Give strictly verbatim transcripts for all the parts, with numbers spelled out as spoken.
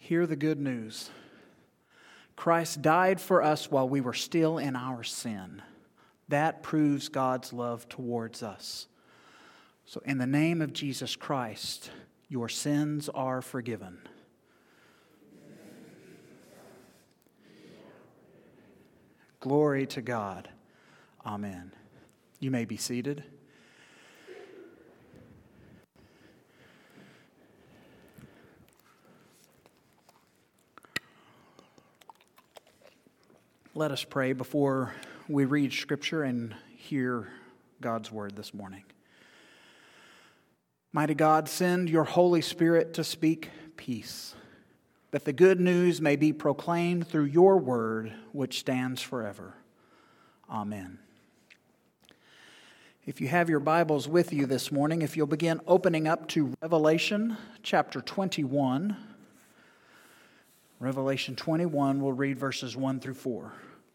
Hear the good news. Christ died for us while we were still in our sin. That proves God's love towards us. So in the name of Jesus Christ, your sins are forgiven. Glory to God. Amen. You may be seated. Let us pray before we read Scripture and hear God's Word this morning. Mighty God, send your Holy Spirit to speak peace, that the good news may be proclaimed through your Word, which stands forever. Amen. If you have your Bibles with you this morning, if you'll begin opening up to Revelation chapter twenty-one. Revelation twenty-one, we'll read verses one through four.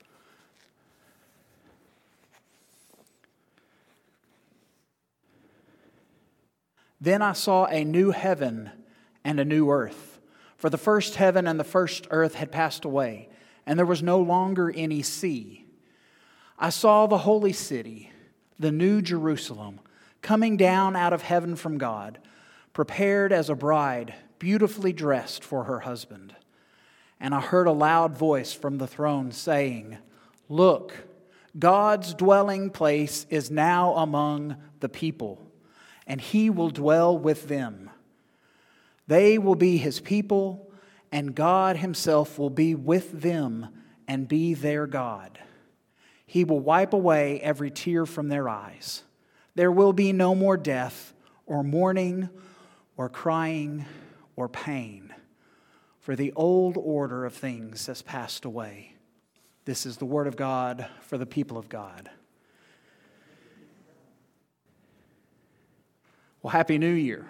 Then I saw a new heaven and a new earth, for the first heaven and the first earth had passed away, and there was no longer any sea. I saw the holy city, the new Jerusalem, coming down out of heaven from God, prepared as a bride, beautifully dressed for her husband. And I heard a loud voice from the throne saying, "Look, God's dwelling place is now among the people, and He will dwell with them. They will be His people, and God Himself will be with them and be their God. He will wipe away every tear from their eyes. There will be no more death, or mourning, or crying, or pain. For the old order of things has passed away." This is the word of God for the people of God. Well, Happy New Year.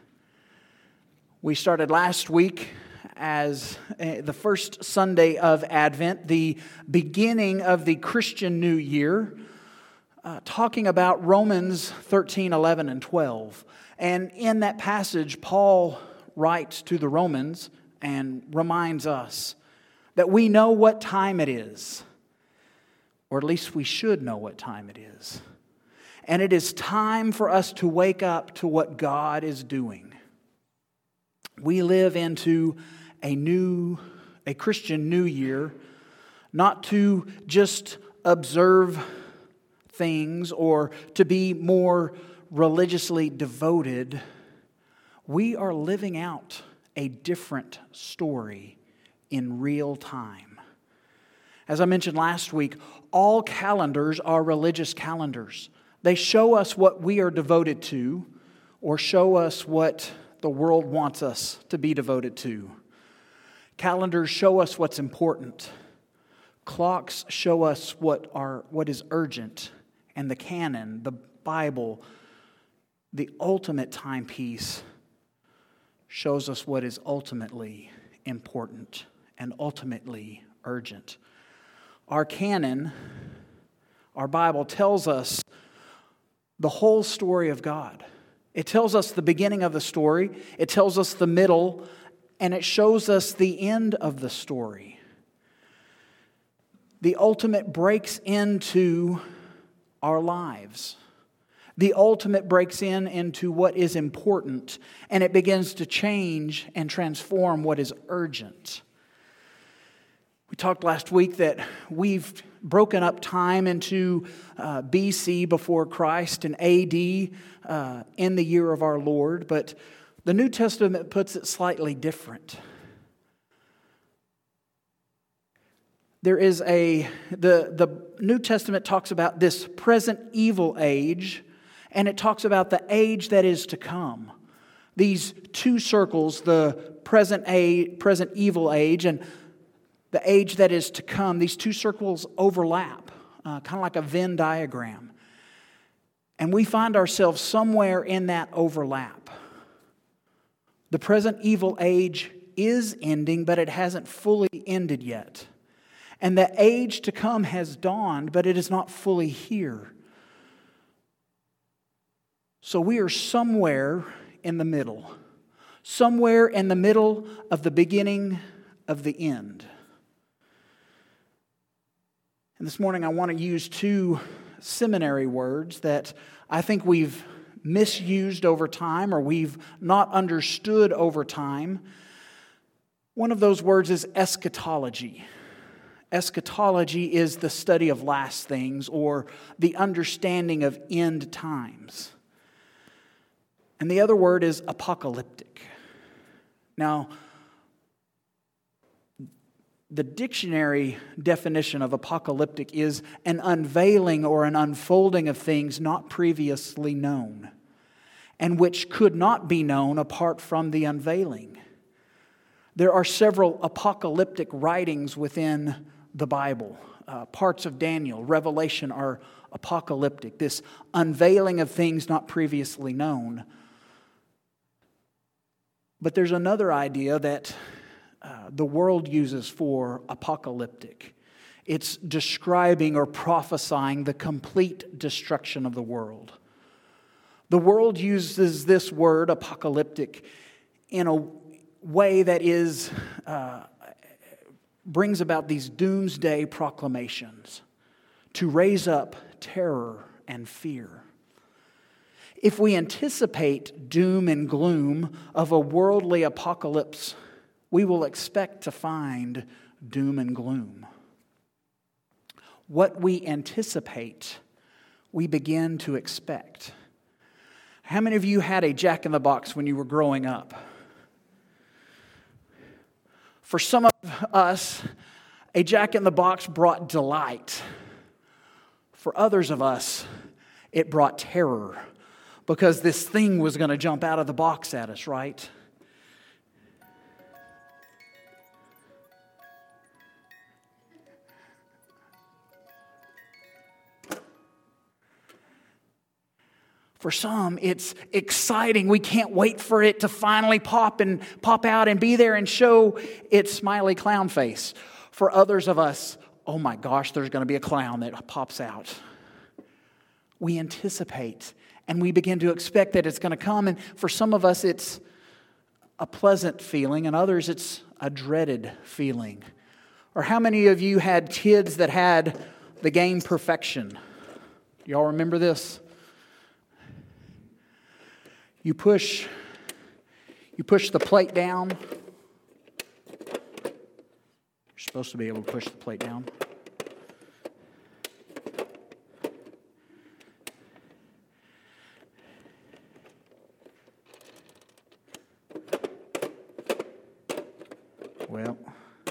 We started last week as the first Sunday of Advent, the beginning of the Christian New Year, uh, talking about Romans thirteen, eleven, and twelve. And in that passage, Paul writes to the Romans and reminds us that we know what time it is, or at least we should know what time it is. And it is time for us to wake up to what God is doing. We live into a new, a Christian New Year, not to just observe things or to be more religiously devoted. We are living out a different story in real time. As I mentioned last week, all calendars are religious calendars. They show us what we are devoted to, or show us what the world wants us to be devoted to. Calendars show us what's important. Clocks show us what are what is urgent. And the canon, the Bible, the ultimate timepiece, shows us what is ultimately important and ultimately urgent. Our canon, our Bible, tells us the whole story of God. It tells us the beginning of the story, it tells us the middle, and it shows us the end of the story. The ultimate breaks into our lives. The ultimate breaks in into what is important, and it begins to change and transform what is urgent. We talked last week that we've broken up time into uh, B C before Christ and A D uh, in the year of our Lord, but the New Testament puts it slightly different. There is a, the, the New Testament talks about this present evil age, and it talks about the age that is to come. These two circles, the present age, present evil age, and the age that is to come, these two circles overlap, uh, kind of like a Venn diagram. And we find ourselves somewhere in that overlap. The present evil age is ending, but it hasn't fully ended yet. And the age to come has dawned, but it is not fully here. So we are somewhere in the middle. somewhere in the middle of the beginning of the end. And this morning I want to use two seminary words that I think we've misused over time or we've not understood over time. One of those words is eschatology. Eschatology is the study of last things or the understanding of end times. And the other word is apocalyptic. Now, the dictionary definition of apocalyptic is an unveiling or an unfolding of things not previously known, and which could not be known apart from the unveiling. There are several apocalyptic writings within the Bible. Uh, parts of Daniel, Revelation are apocalyptic, this unveiling of things not previously known. But there's another idea that uh, the world uses for apocalyptic. It's describing or prophesying the complete destruction of the world. The world uses this word, apocalyptic, in a way that is uh, brings about these doomsday proclamations to raise up terror and fear. If we anticipate doom and gloom of a worldly apocalypse, we will expect to find doom and gloom. What we anticipate, we begin to expect. How many of you had a Jack in the Box when you were growing up? For some of us, a Jack in the Box brought delight. For others of us, it brought terror because this thing was going to jump out of the box at us, right? For some, it's exciting. We can't wait for it to finally pop and pop out and be there and show its smiley clown face. For others of us, oh my gosh, there's going to be a clown that pops out. We anticipate and we begin to expect that it's going to come. And for some of us, it's a pleasant feeling, and others, it's a dreaded feeling. Or how many of you had kids that had the game Perfection? Y'all remember this? You push, you push the plate down. You're supposed to be able to push the plate down. Well,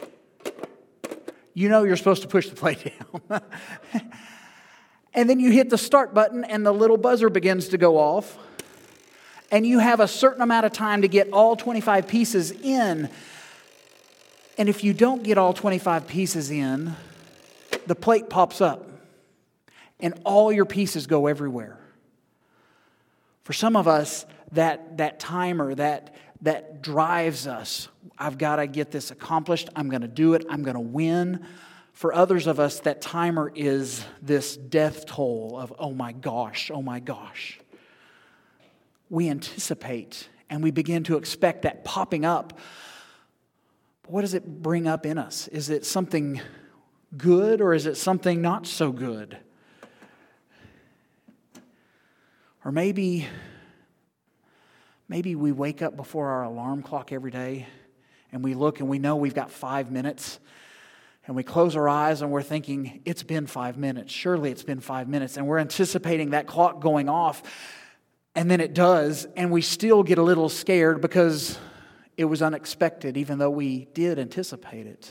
you know you're supposed to push the plate down. And then you hit the start button and the little buzzer begins to go off. And you have a certain amount of time to get all twenty-five pieces in. And if you don't get all twenty-five pieces in, the plate pops up. And all your pieces go everywhere. For some of us, that, that timer, that, that drives us. I've got to get this accomplished. I'm going to do it. I'm going to win. For others of us, that timer is this death toll of, oh my gosh, oh my gosh. We anticipate and we begin to expect that popping up. But what does it bring up in us? Is it something good or is it something not so good? Or maybe, maybe we wake up before our alarm clock every day and we look and we know we've got five minutes and we close our eyes and we're thinking, it's been five minutes. Surely it's been five minutes. And we're anticipating that clock going off. And then it does, and we still get a little scared because it was unexpected, even though we did anticipate it.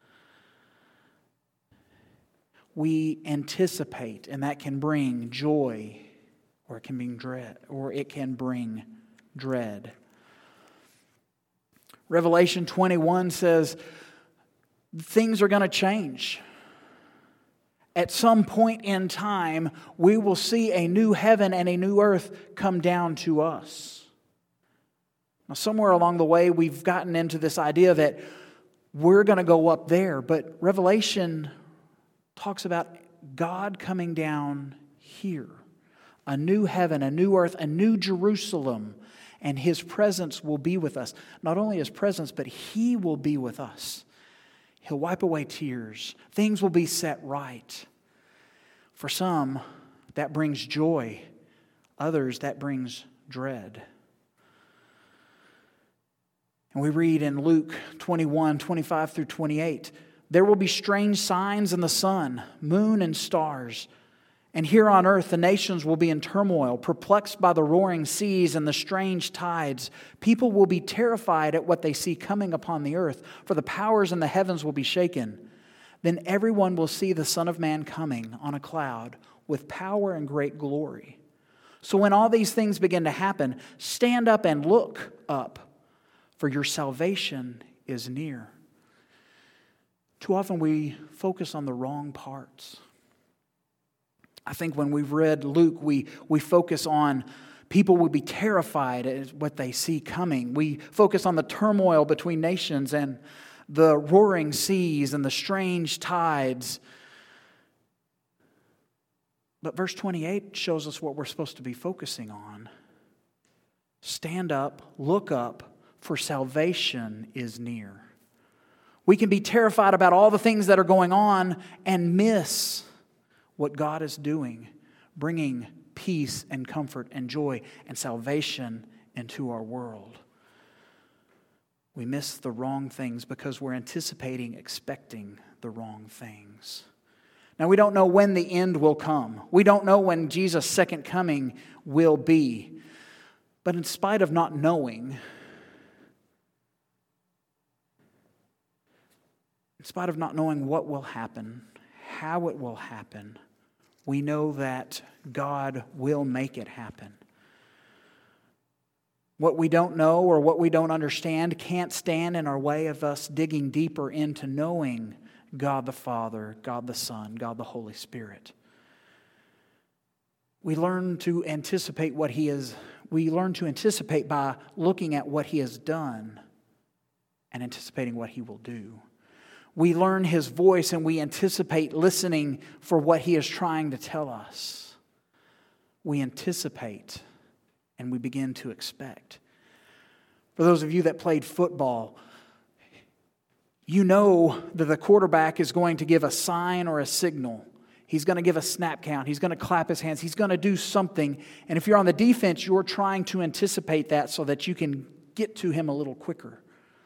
We anticipate, and that can bring joy, or it can bring dread, or it can bring dread. Revelation twenty-one says things are going to change. At some point in time, we will see a new heaven and a new earth come down to us. Now, somewhere along the way, we've gotten into this idea that we're going to go up there. But Revelation talks about God coming down here. A new heaven, a new earth, a new Jerusalem. And His presence will be with us. Not only His presence, but He will be with us. He'll wipe away tears. Things will be set right. For some, that brings joy. Others, that brings dread. And we read in Luke twenty-one, twenty-five through twenty-eight, there will be strange signs in the sun, moon, and stars. And here on earth, the nations will be in turmoil, perplexed by the roaring seas and the strange tides. People will be terrified at what they see coming upon the earth, for the powers in the heavens will be shaken. Then everyone will see the Son of Man coming on a cloud with power and great glory. So when all these things begin to happen, stand up and look up, for your salvation is near. Too often we focus on the wrong parts. I think when we've read Luke, we, we focus on people will be terrified at what they see coming. We focus on the turmoil between nations and the roaring seas and the strange tides. But verse twenty-eight shows us what we're supposed to be focusing on. Stand up, look up, for salvation is near. We can be terrified about all the things that are going on and miss what God is doing, bringing peace and comfort and joy and salvation into our world. We miss the wrong things because we're anticipating, expecting the wrong things. Now, we don't know when the end will come. We don't know when Jesus' second coming will be. But in spite of not knowing, in spite of not knowing what will happen, how it will happen, we know that God will make it happen. What we don't know or what we don't understand can't stand in our way of us digging deeper into knowing God the Father, God the Son, God the Holy Spirit. We learn to anticipate what He is. We learn to anticipate by looking at what He has done and anticipating what He will do. We learn His voice and we anticipate listening for what He is trying to tell us. We anticipate and we begin to expect. For those of you that played football, you know that the quarterback is going to give a sign or a signal. He's going to give a snap count. He's going to clap his hands. He's going to do something. And if you're on the defense, you're trying to anticipate that so that you can get to him a little quicker.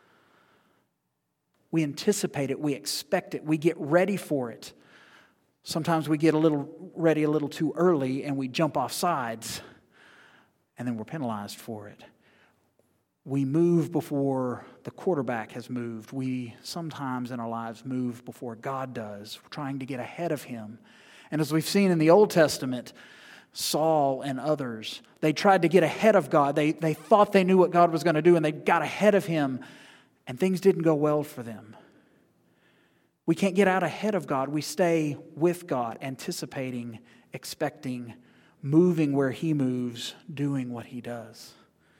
We anticipate it. We expect it. We get ready for it. Sometimes we get a little ready a little too early and we jump off sides and then we're penalized for it. We move before the quarterback has moved. We sometimes in our lives move before God does. We're trying to get ahead of Him. And as we've seen in the Old Testament, Saul and others, they tried to get ahead of God. They, they thought they knew what God was going to do and they got ahead of Him. And things didn't go well for them. We can't get out ahead of God. We stay with God, anticipating, expecting, moving where He moves, doing what He does.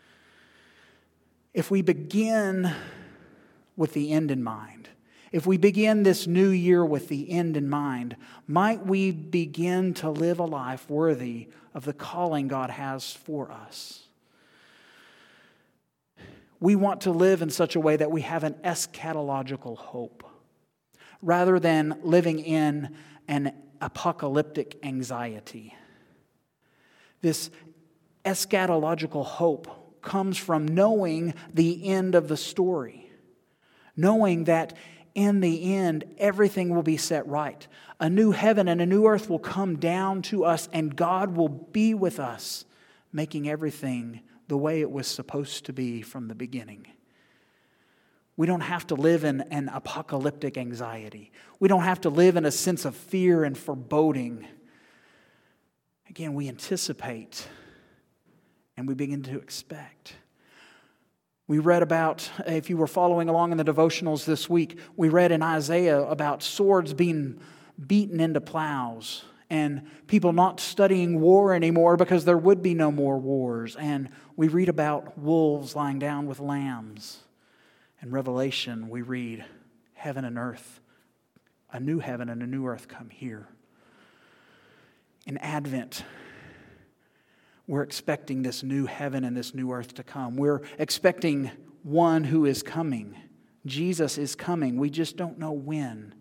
If we begin with the end in mind, if we begin this new year with the end in mind, might we begin to live a life worthy of the calling God has for us? We want to live in such a way that we have an eschatological hope, rather than living in an apocalyptic anxiety. This eschatological hope comes from knowing the end of the story, knowing that in the end, everything will be set right. A new heaven and a new earth will come down to us, and God will be with us, making everything the way it was supposed to be from the beginning. We don't have to live in an apocalyptic anxiety. We don't have to live in a sense of fear and foreboding. Again, we anticipate and we begin to expect. We read about, if you were following along in the devotionals this week, we read in Isaiah about swords being beaten into plows and people not studying war anymore because there would be no more wars. And we read about wolves lying down with lambs. In Revelation, we read, heaven and earth, a new heaven and a new earth come here. In Advent, We're expecting this new heaven and this new earth to come. We're expecting one who is coming. Jesus is coming. We just don't know when.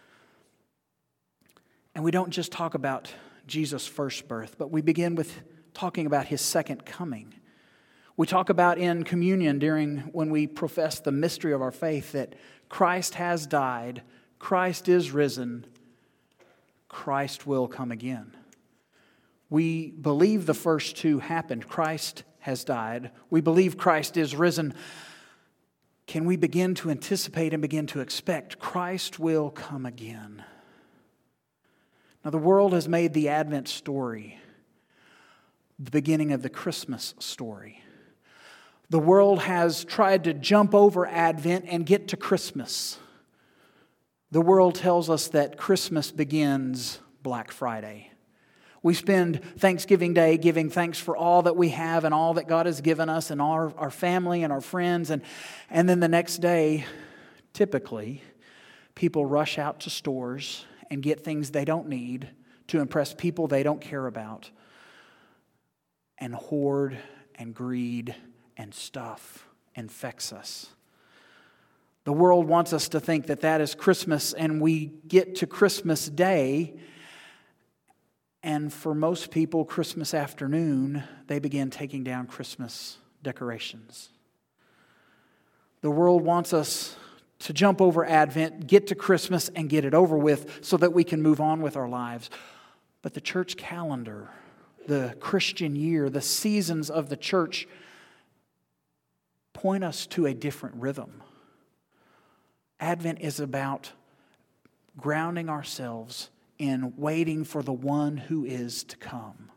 And we don't just talk about Jesus' first birth, but we begin with talking about his second coming. We talk about in communion during when we profess the mystery of our faith that Christ has died, Christ is risen, Christ will come again. We believe the first two happened. Christ has died. We believe Christ is risen. Can we begin to anticipate and begin to expect Christ will come again? Now, the world has made the Advent story the beginning of the Christmas story. The world has tried to jump over Advent and get to Christmas. The world tells us that Christmas begins Black Friday. We spend Thanksgiving Day giving thanks for all that we have and all that God has given us and our, our family and our friends. And, and then the next day, typically, people rush out to stores and get things they don't need to impress people they don't care about. And hoard and greed and stuff infects us. The world wants us to think that that is Christmas, and we get to Christmas Day, and for most people, Christmas afternoon, they begin taking down Christmas decorations. The world wants us to jump over Advent, get to Christmas, and get it over with so that we can move on with our lives. But the church calendar, the Christian year, the seasons of the church point us to a different rhythm. Advent is about grounding ourselves in waiting for the one who is to come.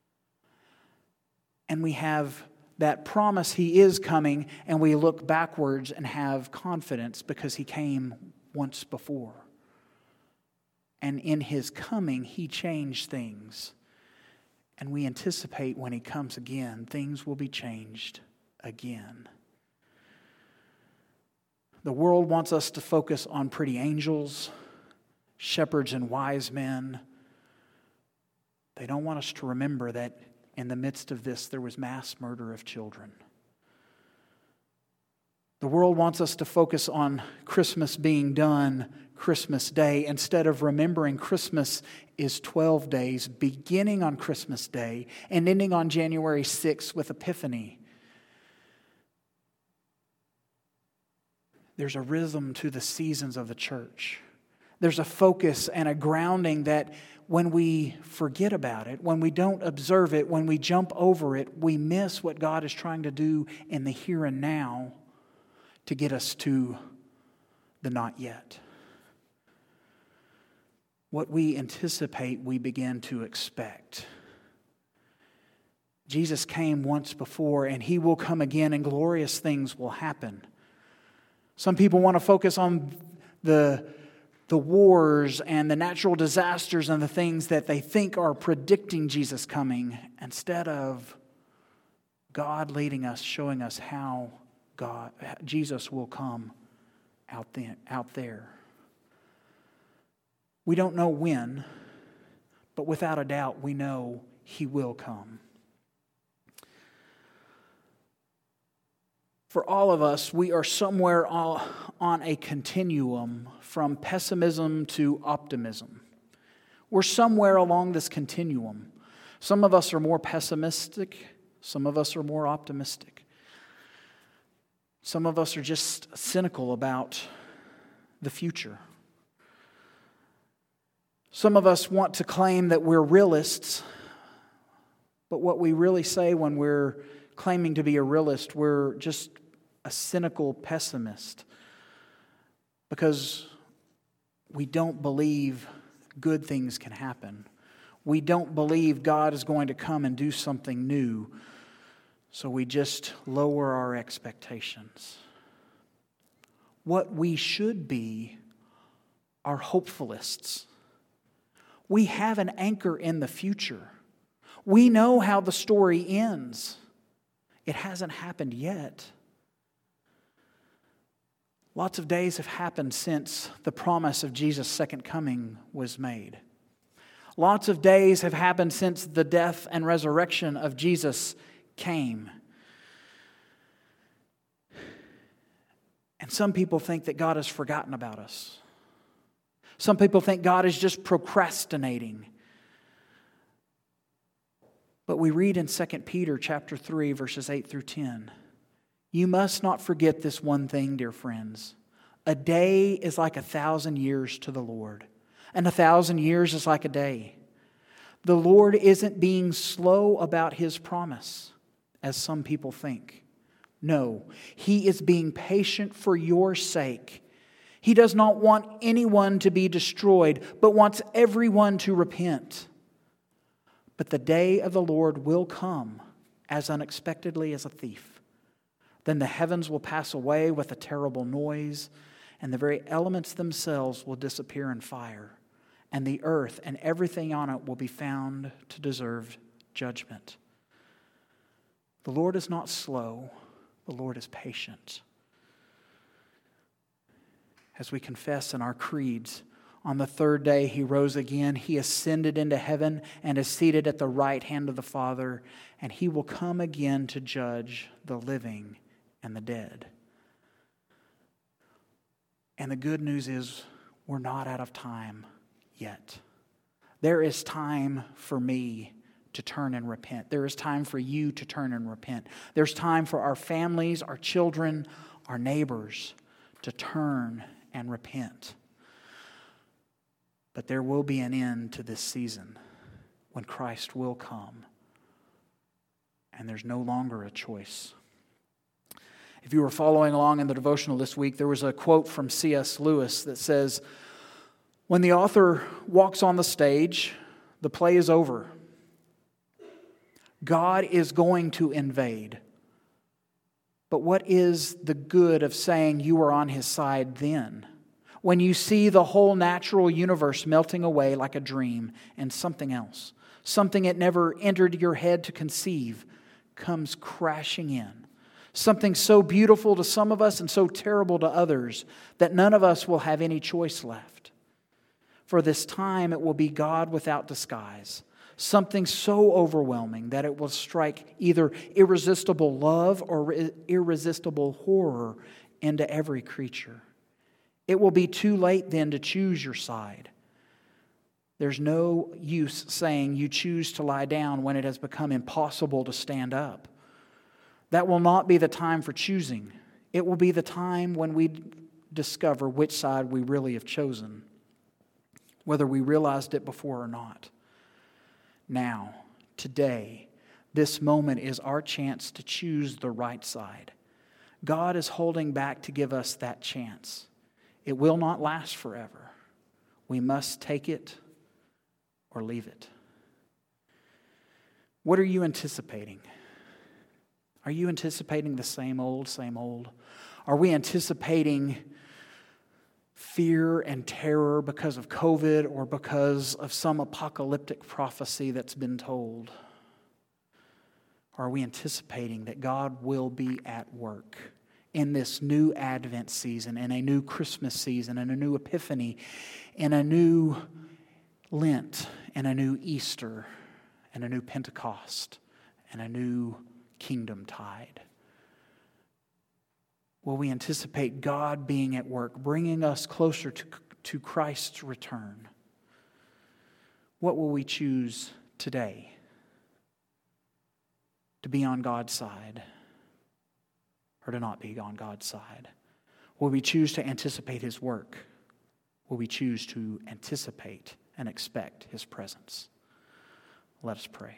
And we have that promise he is coming, and we look backwards and have confidence because he came once before. And in his coming, he changed things. And we anticipate when he comes again, things will be changed again. The world wants us to focus on pretty angels, shepherds and wise men. They don't want us to remember that in the midst of this, there was mass murder of children. The world wants us to focus on Christmas being done Christmas Day instead of remembering Christmas is twelve days, beginning on Christmas Day and ending on January sixth with Epiphany. There's a rhythm to the seasons of the church. There's a focus and a grounding that when we forget about it, when we don't observe it, when we jump over it, we miss what God is trying to do in the here and now to get us to the not yet. What we anticipate, we begin to expect. Jesus came once before, and he will come again, and glorious things will happen. Some people want to focus on the, the wars and the natural disasters and the things that they think are predicting Jesus coming, instead of God leading us, showing us how God, Jesus will come out there, out there. We don't know when, but without a doubt, we know he will come. For all of us, we are somewhere on a continuum from pessimism to optimism. We're somewhere along this continuum. Some of us are more pessimistic. Some of us are more optimistic. Some of us are just cynical about the future. Some of us want to claim that we're realists, but what we really say when we're claiming to be a realist, we're just a cynical pessimist because we don't believe good things can happen. We don't believe God is going to come and do something new, so we just lower our expectations. What we should be are hopefulists. We have an anchor in the future. We know how the story ends. It hasn't happened yet. Lots of days have happened since the promise of Jesus' second coming was made. Lots of days have happened since the death and resurrection of Jesus came. And some people think that God has forgotten about us. Some people think God is just procrastinating. But we read in Second Peter chapter three, verses eight through ten, "You must not forget this one thing, dear friends. A day is like a thousand years to the Lord, and a thousand years is like a day. The Lord isn't being slow about His promise, as some people think. No, He is being patient for your sake. He does not want anyone to be destroyed, but wants everyone to repent. But the day of the Lord will come as unexpectedly as a thief. Then the heavens will pass away with a terrible noise, and the very elements themselves will disappear in fire, and the earth and everything on it will be found to deserve judgment. The Lord is not slow, the Lord is patient." As we confess in our creeds, on the third day He rose again. He ascended into heaven and is seated at the right hand of the Father, and He will come again to judge the living and the dead. And the good news is we're not out of time yet. There is time for me to turn and repent. There is time for you to turn and repent. There's time for our families, our children, our neighbors to turn and repent. But there will be an end to this season when Christ will come, and there's no longer a choice. If you were following along in the devotional this week, there was a quote from C S Lewis that says, "When the author walks on the stage, the play is over. God is going to invade. But what is the good of saying you are on His side then, when you see the whole natural universe melting away like a dream, and something else, something it never entered your head to conceive, comes crashing in? Something so beautiful to some of us and so terrible to others that none of us will have any choice left. For this time it will be God without disguise. Something so overwhelming that it will strike either irresistible love or irresistible horror into every creature. It will be too late then to choose your side. There's no use saying you choose to lie down when it has become impossible to stand up. That will not be the time for choosing. It will be the time when we discover which side we really have chosen, whether we realized it before or not. Now, today, this moment is our chance to choose the right side. God is holding back to give us that chance. It will not last forever. We must take it or leave it. What are you anticipating? Are you anticipating the same old, same old? Are we anticipating fear and terror because of COVID or because of some apocalyptic prophecy that's been told? Are we anticipating that God will be at work in this new Advent season, in a new Christmas season, in a new Epiphany, in a new Lent, in a new Easter, in a new Pentecost, and a new kingdom tide? Will we anticipate God being at work, bringing us closer to, to Christ's return? What will we choose today? To be on God's side or to not be on God's side? Will we choose to anticipate His work? Will we choose to anticipate and expect His presence? Let us pray.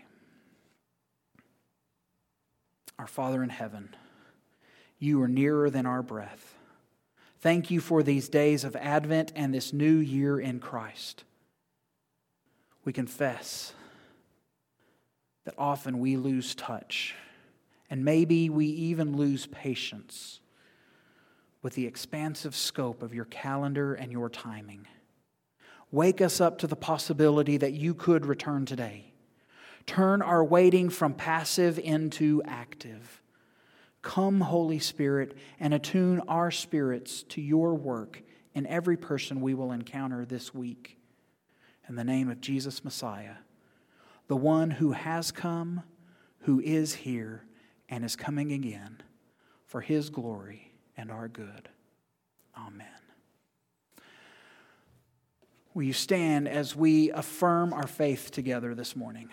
Our Father in heaven, You are nearer than our breath. Thank You for these days of Advent and this new year in Christ. We confess that often we lose touch, and maybe we even lose patience with the expansive scope of Your calendar and Your timing. Wake us up to the possibility that You could return today. Turn our waiting from passive into active. Come, Holy Spirit, and attune our spirits to Your work in every person we will encounter this week. in the name of Jesus Messiah, the one who has come, who is here, and is coming again for his glory and our good. Amen. Will you stand as we affirm our faith together this morning?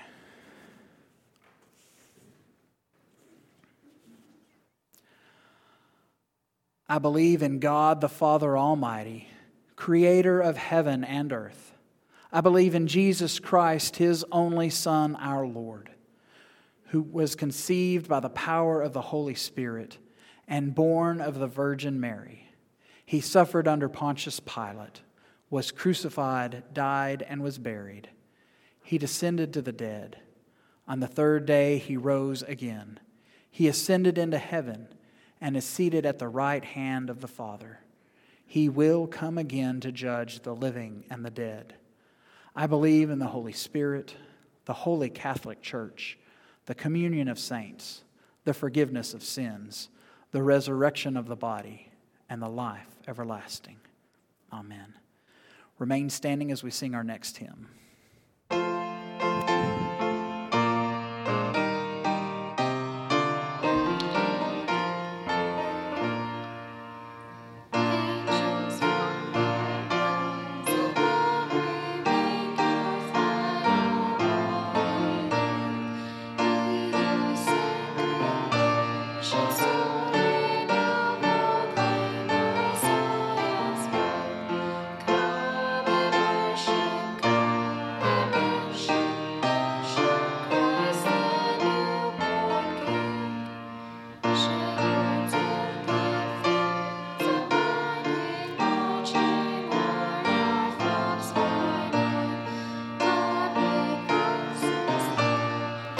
I believe in God the Father Almighty, creator of heaven and earth. I believe in Jesus Christ, his only Son, our Lord, who was conceived by the power of the Holy Spirit and born of the Virgin Mary. He suffered under Pontius Pilate, was crucified, died, and was buried. He descended to the dead. On the third day he rose again. He ascended into heaven and is seated at the right hand of the Father. He will come again to judge the living and the dead. I believe in the Holy Spirit, the Holy Catholic Church, the communion of saints, the forgiveness of sins, the resurrection of the body, and the life everlasting. Amen. Remain standing as we sing our next hymn.